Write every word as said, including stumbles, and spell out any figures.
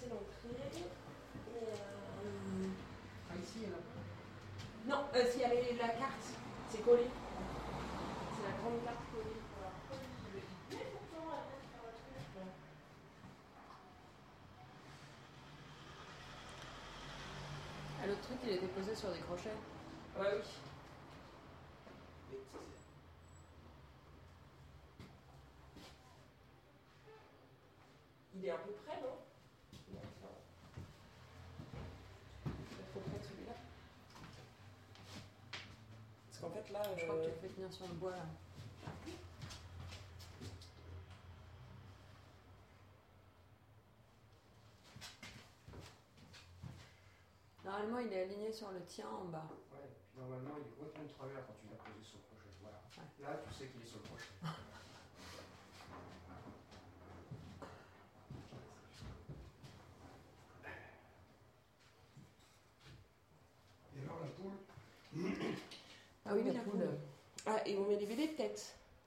c'est l'entrée. Et, euh... Ah, ici, il y en a pas. Non, euh, s'il y a les- la carte, c'est collé. C'est la grande carte collée. Voilà. Mais pourtant, elle vient de faire le truc. Ouais. Ah, l'autre truc, il était posé sur des crochets. Ouais, oui. Il est à peu près, non? Non, ça va. Il faut près de celui-là. Parce qu'en fait, là. Je crois que tu le fais tenir sur le bois, là. Normalement, il est aligné sur le tien en bas. Ouais, puis normalement, il est complètement de travers quand tu l'as posé sur le crochet. Voilà. Ouais. Là, tu sais qu'il est sur le crochet. Et alors, la poule? Ah oui, Oui, la la poule. poule. Ah, et on met les B D peut-être.